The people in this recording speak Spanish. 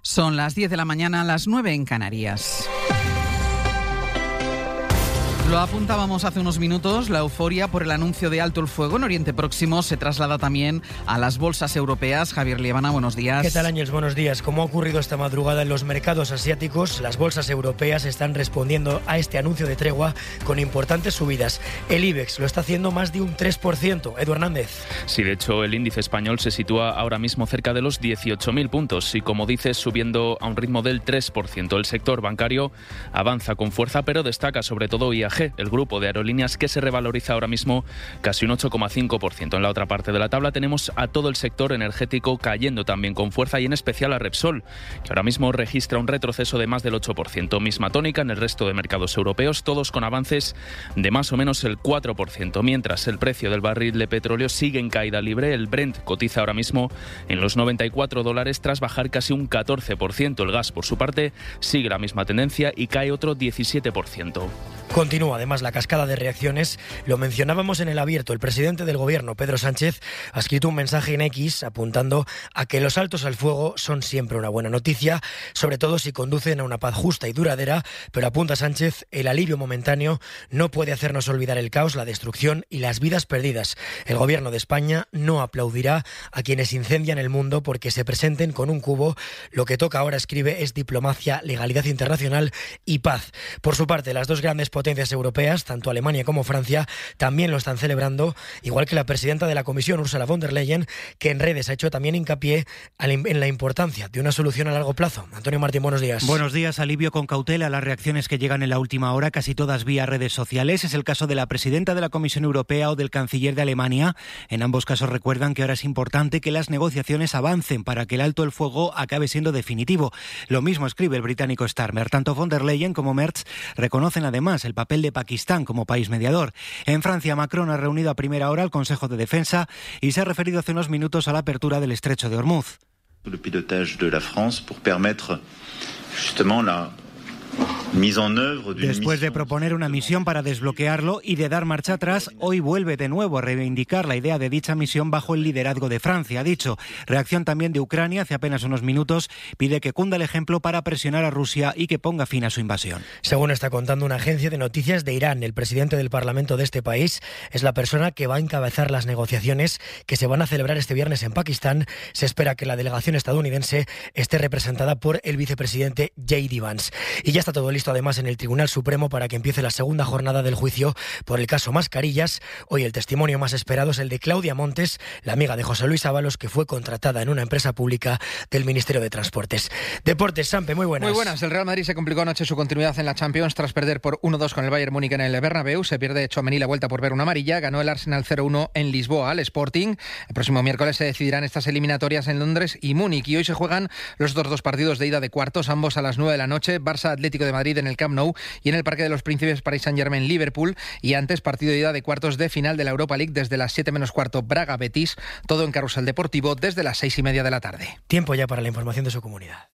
Son las 10 de la mañana, las 9 en Canarias. Lo apuntábamos hace unos minutos, la euforia por el anuncio de alto el fuego en Oriente Próximo se traslada también a las bolsas europeas. Javier Liebana, buenos días. ¿Qué tal, Ángels? Buenos días. Como ha ocurrido esta madrugada en los mercados asiáticos, las bolsas europeas están respondiendo a este anuncio de tregua con importantes subidas. El IBEX lo está haciendo más de un 3%. Edu Hernández. Sí, de hecho, el índice español se sitúa ahora mismo cerca de los 18.000 puntos y, como dices, subiendo a un ritmo del 3%. El sector bancario avanza con fuerza, pero destaca sobre todo IAG, el grupo de aerolíneas, que se revaloriza ahora mismo casi un 8,5%. En la otra parte de la tabla tenemos a todo el sector energético cayendo también con fuerza, y en especial a Repsol, que ahora mismo registra un retroceso de más del 8%. Misma tónica en el resto de mercados europeos, todos con avances de más o menos el 4%, mientras el precio del barril de petróleo sigue en caída libre. El Brent cotiza ahora mismo en los $94 tras bajar casi un 14%. El gas, por su parte, sigue la misma tendencia y cae otro 17%. Continúa además la cascada de reacciones. Lo mencionábamos en el abierto. El presidente del gobierno, Pedro Sánchez, ha escrito un mensaje en X apuntando a que los altos al fuego son siempre una buena noticia, sobre todo si conducen a una paz justa y duradera, pero apunta Sánchez, el alivio momentáneo no puede hacernos olvidar el caos, la destrucción y las vidas perdidas. El gobierno de España no aplaudirá a quienes incendian el mundo porque se presenten con un cubo. Lo que toca ahora, escribe, es diplomacia, legalidad internacional y paz. Por su parte, las dos grandes potencias europeas, tanto Alemania como Francia, también lo están celebrando, igual que la presidenta de la Comisión, Ursula von der Leyen, que en redes ha hecho también hincapié en la importancia de una solución a largo plazo. Antonio Martín, buenos días. Buenos días. Alivio con cautela a las reacciones que llegan en la última hora, casi todas vía redes sociales. Es el caso de la presidenta de la Comisión Europea o del canciller de Alemania. En ambos casos recuerdan que ahora es importante que las negociaciones avancen para que el alto el fuego acabe siendo definitivo. Lo mismo escribe el británico Starmer. Tanto von der Leyen como Merz reconocen además el papel de Pakistán como país mediador. En Francia, Macron ha reunido a primera hora al Consejo de Defensa y se ha referido hace unos minutos a la apertura del estrecho de Hormuz. Le pilotage de la France pour permettre justement la mise en œuvre d'une Después de proponer una misión para desbloquearlo y de dar marcha atrás, hoy vuelve de nuevo a reivindicar la idea de dicha misión bajo el liderazgo de Francia. Ha dicho, reacción también de Ucrania, hace apenas unos minutos, pide que cunda el ejemplo para presionar a Rusia y que ponga fin a su invasión. Según está contando una agencia de noticias de Irán, el presidente del Parlamento de este país es la persona que va a encabezar las negociaciones que se van a celebrar este viernes en Pakistán. Se espera que la delegación estadounidense esté representada por el vicepresidente J.D. Vance. Y ya está todo listo además en el Tribunal Supremo para que empiece la segunda jornada del juicio por el caso Mascarillas. Hoy el testimonio más esperado es el de Claudia Montes, la amiga de José Luis Ábalos, que fue contratada en una empresa pública del Ministerio de Transportes. Deportes, Sampe, muy buenas. Muy buenas. El Real Madrid se complicó anoche su continuidad en la Champions tras perder por 1-2 con el Bayern Múnich en el Bernabéu. Se pierde Tchouaméni la vuelta por ver una amarilla. Ganó el Arsenal 0-1 en Lisboa al Sporting. El próximo miércoles se decidirán estas eliminatorias en Londres y Múnich. Y hoy se juegan los otros dos partidos de ida de cuartos, ambos a las 9 de la noche. Barça Atlético de Madrid en el Camp Nou y en el Parque de los Príncipes Paris Saint-Germain Liverpool, y antes partido de ida de cuartos de final de la Europa League desde las 7 menos cuarto Braga Betis, todo en Carrusel Deportivo desde las 6:30 de la tarde. Tiempo ya para la información de su comunidad.